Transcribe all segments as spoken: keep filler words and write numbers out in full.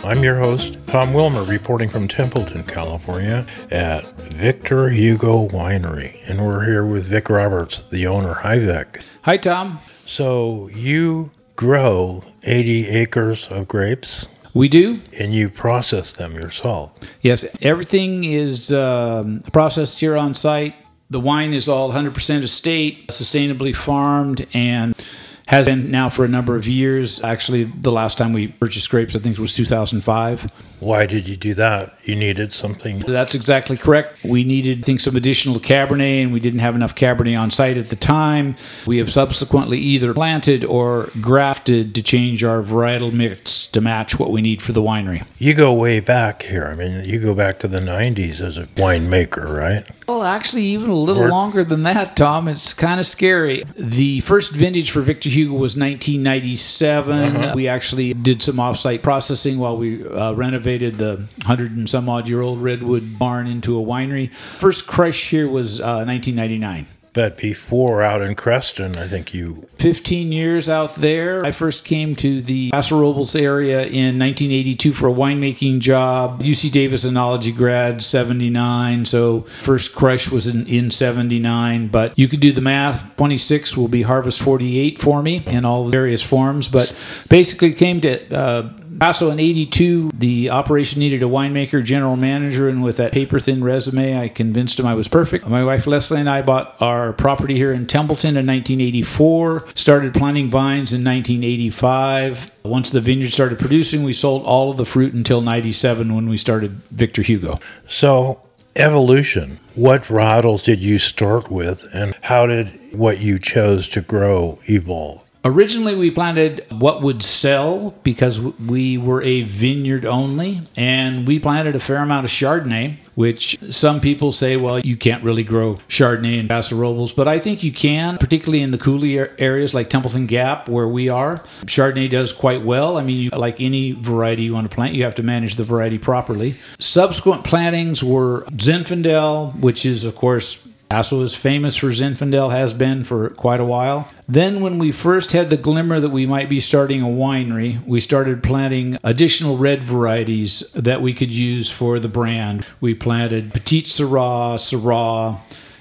I'm your host, Tom Wilmer, reporting from Templeton, California at Victor Hugo Winery. And we're here with Vic Roberts, the owner. Hi, Vic. Hi, Tom. So you grow eighty acres of grapes? We do. And you process them yourself? Yes, everything is um, processed here on site. The wine is all one hundred percent estate, sustainably farmed, and has been now for a number of years. Actually, the last time we purchased grapes, I think it was two thousand five. Why did you do that? You needed something? That's exactly correct. We needed, I think, some additional Cabernet, and we didn't have enough Cabernet on site at the time. We have subsequently either planted or grafted to change our varietal mix to match what we need for the winery. You go way back here. I mean, you go back to the nineties as a winemaker, right? Well, actually, even a little Or- longer than that, Tom. It's kind of scary. The first vintage for Victor Hugo was nineteen ninety-seven. Uh-huh. We actually did some off-site processing while we uh, renovated the hundred and some odd year old redwood barn into a winery. First crush here was uh, nineteen ninety-nine. But before, out in Creston, I think you... fifteen years out there. I first came to the Paso Robles area in nineteen eighty-two for a winemaking job. U C Davis Enology grad, seventy-nine. So first crush was in, in seventy-nine. But you could do the math. twenty-six will be Harvest forty-eight for me in all the various forms. But basically came to... Uh, Paso in eighty-two, the operation needed a winemaker, general manager, and with that paper-thin resume, I convinced him I was perfect. My wife Leslie and I bought our property here in Templeton in nineteen eighty-four, started planting vines in nineteen eighty-five. Once the vineyard started producing, we sold all of the fruit until ninety-seven when we started Victor Hugo. So, evolution. What varietals did you start with, and how did what you chose to grow evolve? Originally, we planted what would sell because we were a vineyard only, and we planted a fair amount of Chardonnay, which some people say, well, you can't really grow Chardonnay in Paso Robles, but I think you can, particularly in the coulee areas like Templeton Gap, where we are. Chardonnay does quite well. I mean, you, like any variety you want to plant, you have to manage the variety properly. Subsequent plantings were Zinfandel, which is, of course, Paso is famous for Zinfandel, has been for quite a while. Then when we first had the glimmer that we might be starting a winery, we started planting additional red varieties that we could use for the brand. We planted Petite Syrah, Syrah,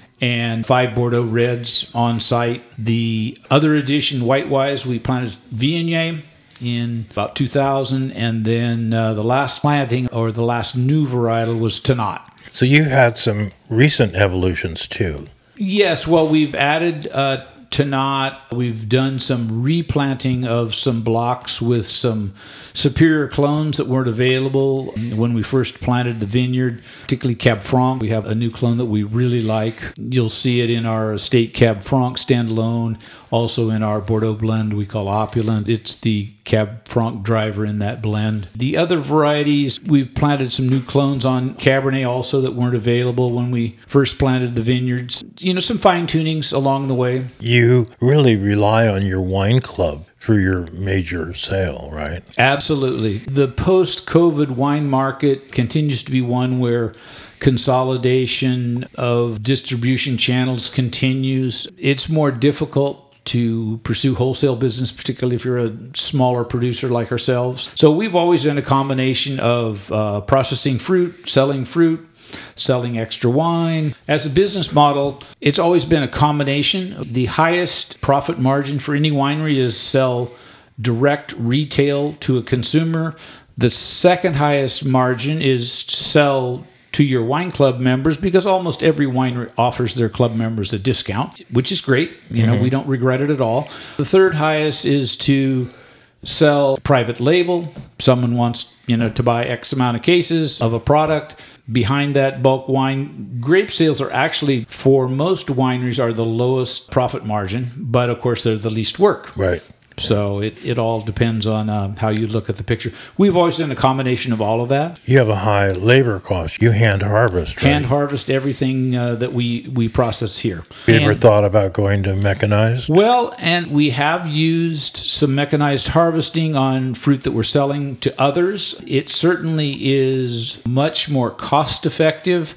and five Bordeaux Reds on site. The other addition, white-wise, we planted Viognier in about two thousand, and then uh, the last planting, or the last new varietal, was Tannat. So you had some recent evolutions too. Yes, well, we've added uh, Tannat. We've done some replanting of some blocks with some superior clones that weren't available when we first planted the vineyard, particularly Cab Franc. We have a new clone that we really like. You'll see it in our estate Cab Franc standalone, also in our Bordeaux blend we call Opulent. It's the Cab Franc driver in that blend. The other varieties, we've planted some new clones on Cabernet also that weren't available when we first planted the vineyards. You know, some fine tunings along the way. You really rely on your wine club for your major sale, right? Absolutely. The post-COVID wine market continues to be one where consolidation of distribution channels continues. It's more difficult to pursue wholesale business, particularly if you're a smaller producer like ourselves. So we've always done a combination of uh, processing fruit, selling fruit, selling extra wine. As a business model, it's always been a combination. The highest profit margin for any winery is sell direct retail to a consumer. The second highest margin is sell to your wine club members, because almost every winery offers their club members a discount, which is great. You know, mm-hmm. We don't regret it at all. The third highest is to sell private label. Someone wants, you know, to buy X amount of cases of a product. Behind that, bulk wine. Grape sales are actually, for most wineries, are the lowest profit margin, but of course they're the least work. Right. So it, it all depends on uh, how you look at the picture. We've always done a combination of all of that. You have a high labor cost. You hand harvest, right? Hand harvest everything uh, that we, we process here. You ever And- thought about going to mechanized? Well, and we have used some mechanized harvesting on fruit that we're selling to others. It certainly is much more cost effective,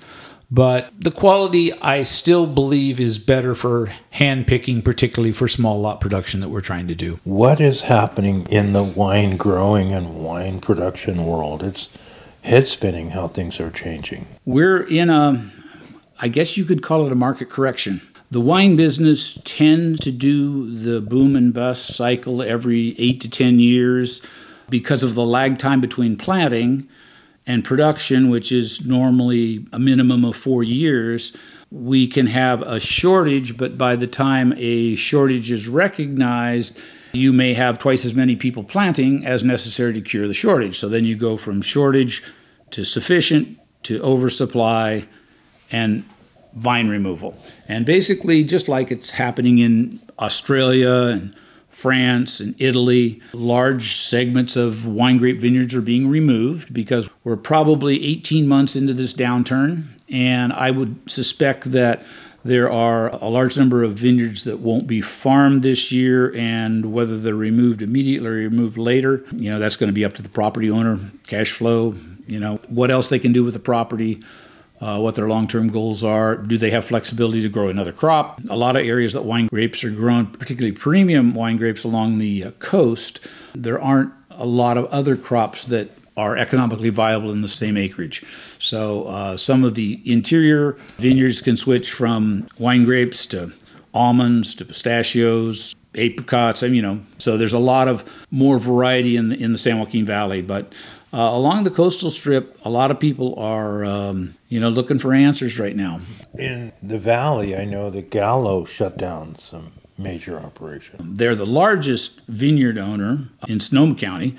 But the quality, I still believe, is better for hand picking, particularly for small lot production that we're trying to do. What is happening in the wine growing and wine production world? It's head spinning how things are changing. We're in a, I guess you could call it a market correction. The wine business tends to do the boom and bust cycle every eight to ten years because of the lag time between planting and production, which is normally a minimum of four years. We can have a shortage, but by the time a shortage is recognized, you may have twice as many people planting as necessary to cure the shortage. So then you go from shortage to sufficient to oversupply and vine removal. And basically, just like it's happening in Australia and France and Italy, large segments of wine grape vineyards are being removed because we're probably eighteen months into this downturn. And I would suspect that there are a large number of vineyards that won't be farmed this year, and whether they're removed immediately or removed later, you know, that's going to be up to the property owner, cash flow, you know, what else they can do with the property. Uh, what their long-term goals are. Do they have flexibility to grow another crop? A lot of areas that wine grapes are grown, particularly premium wine grapes along the uh, coast, there aren't a lot of other crops that are economically viable in the same acreage. So uh, some of the interior vineyards can switch from wine grapes to almonds to pistachios, apricots, and you know, so there's a lot of more variety in the, in the San Joaquin Valley. But Uh, along the coastal strip, a lot of people are, um, you know, looking for answers right now. In the valley, I know that Gallo shut down some major operations. They're the largest vineyard owner in Sonoma County,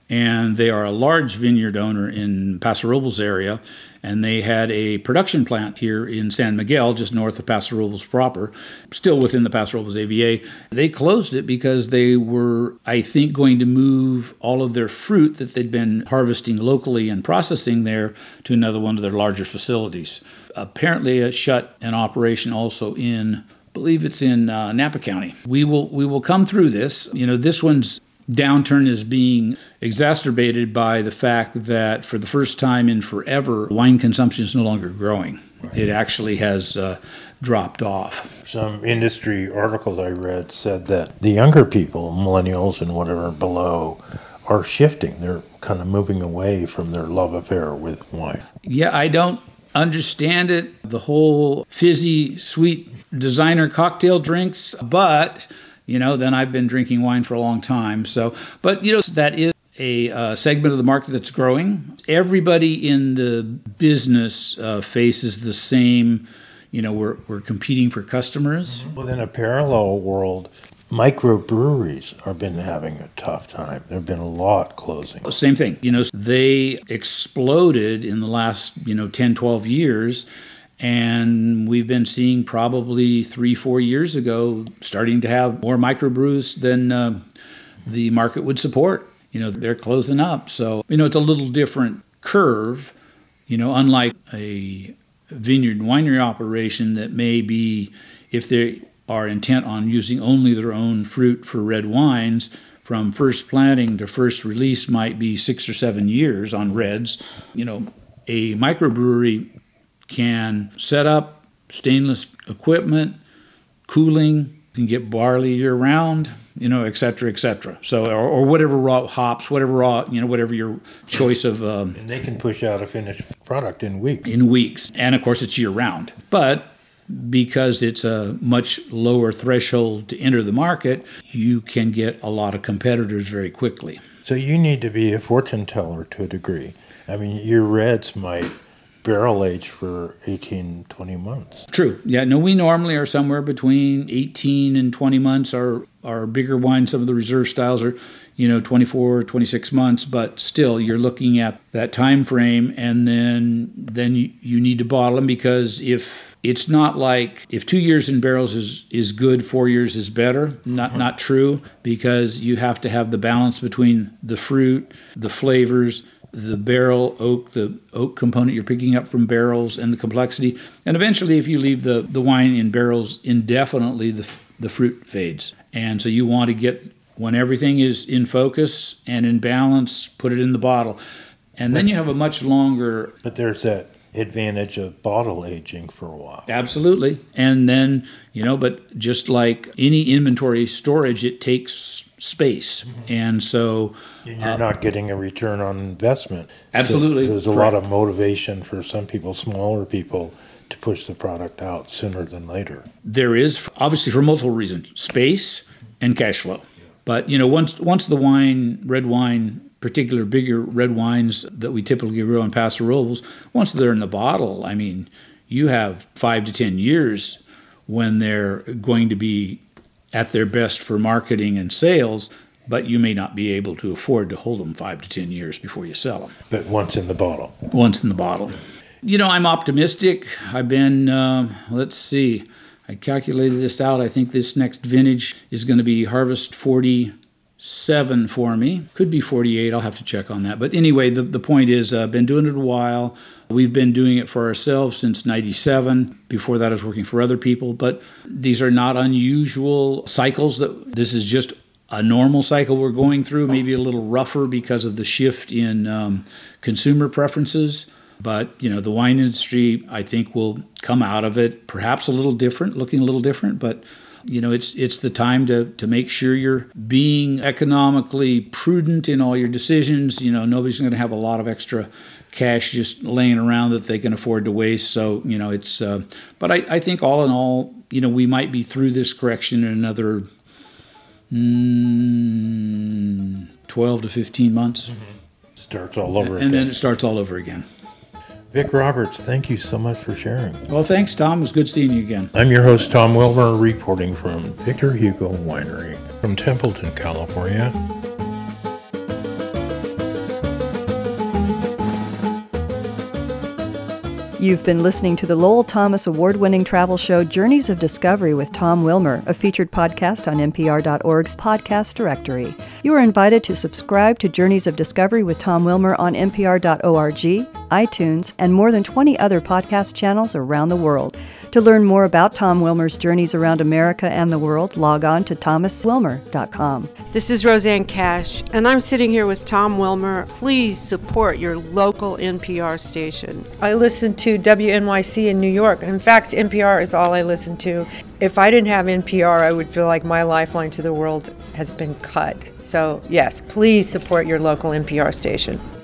and they are a large vineyard owner in Paso Robles area, and they had a production plant here in San Miguel, just north of Paso Robles proper, still within the Paso Robles A V A. They closed it because they were, I think, going to move all of their fruit that they'd been harvesting locally and processing there to another one of their larger facilities. Apparently, it shut an operation also in, I believe it's in uh, Napa County. We will we will come through this. You know, this one's downturn is being exacerbated by the fact that for the first time in forever, wine consumption is no longer growing. Right. It actually has uh, dropped off. Some industry articles I read said that the younger people, millennials and whatever below, are shifting. They're kind of moving away from their love affair with wine. Yeah, I don't understand it, the whole fizzy, sweet designer cocktail drinks, but you know, then I've been drinking wine for a long time. So, but, you know, that is a uh, segment of the market that's growing. Everybody in the business uh, faces the same, you know, we're we're competing for customers. Within a parallel world, microbreweries have been having a tough time. There have been a lot closing. Same thing. You know, they exploded in the last, you know, ten, twelve years. And we've been seeing probably three, four years ago, starting to have more microbrews than uh, the market would support. You know, they're closing up. So, you know, it's a little different curve, you know, unlike a vineyard and winery operation that may be, if they are intent on using only their own fruit for red wines, from first planting to first release might be six or seven years on reds. You know, a microbrewery can set up stainless equipment, cooling, can get barley year-round, you know, et cetera, et cetera. So, or, or whatever raw hops, whatever raw, you know, whatever your choice of. Um, and they can push out a finished product in weeks. In weeks, and of course it's year-round. But because it's a much lower threshold to enter the market, you can get a lot of competitors very quickly. So you need to be a fortune teller to a degree. I mean, your reds might barrel age for eighteen, twenty months. True. Yeah, no, we normally are somewhere between eighteen and twenty months. Our our bigger wines, some of the reserve styles are, you know, twenty-four, twenty-six months, but still you're looking at that time frame, and then then you, you need to bottle them, because if it's not like if two years in barrels is, is good, four years is better. Not mm-hmm. not true, because you have to have the balance between the fruit, the flavors, the barrel oak, the oak component you're picking up from barrels, and the complexity. And eventually, if you leave the, the wine in barrels indefinitely, the the fruit fades. And so you want to get, when everything is in focus and in balance, put it in the bottle. And then you have a much longer... But there's that advantage of bottle aging for a while. Absolutely. And then, you know, but just like any inventory storage, it takes space. Mm-hmm. And so and you're uh, not getting a return on investment. Absolutely. So there's a Correct. lot of motivation for some people, smaller people, to push the product out sooner than later. There is, obviously, for multiple reasons, space and cash flow. But, you know, once once the wine, red wine, particular bigger red wines that we typically grow in Paso Robles, once they're in the bottle, I mean, you have five to ten years when they're going to be at their best for marketing and sales, but you may not be able to afford to hold them five to ten years before you sell them. But once in the bottle. Once in the bottle. You know, I'm optimistic. I've been, uh, let's see, I calculated this out. I think this next vintage is going to be Harvest forty-seven for me. Could be forty-eight. I'll have to check on that. But anyway, the, the point is I've uh, been doing it a while. We've been doing it for ourselves since ninety-seven. Before that, I was working for other people. But these are not unusual cycles. That This is just a normal cycle we're going through, maybe a little rougher because of the shift in um, consumer preferences. But, you know, the wine industry, I think, will come out of it perhaps a little different, looking a little different. But, you know, it's it's the time to, to make sure you're being economically prudent in all your decisions. You know, nobody's going to have a lot of extra cash just laying around that they can afford to waste. So, you know, it's, uh, but I, I think all in all, you know, we might be through this correction in another mm, twelve to fifteen months. Mm-hmm. Starts all over and, again. And then it starts all over again. Vic Roberts, thank you so much for sharing. Well, thanks, Tom. It was good seeing you again. I'm your host, Tom Wilmer, reporting from Victor Hugo Winery from Templeton, California. You've been listening to the Lowell Thomas award-winning travel show Journeys of Discovery with Tom Wilmer, a featured podcast on N P R dot org's podcast directory. You are invited to subscribe to Journeys of Discovery with Tom Wilmer on N P R dot org, iTunes, and more than twenty other podcast channels around the world. To learn more about Tom Wilmer's journeys around America and the world, log on to thomas wilmer dot com. This is Roseanne Cash, and I'm sitting here with Tom Wilmer. Please support your local N P R station. I listen to W N Y C in New York. In fact, N P R is all I listen to. If I didn't have N P R, I would feel like my lifeline to the world has been cut. So, yes, please support your local N P R station.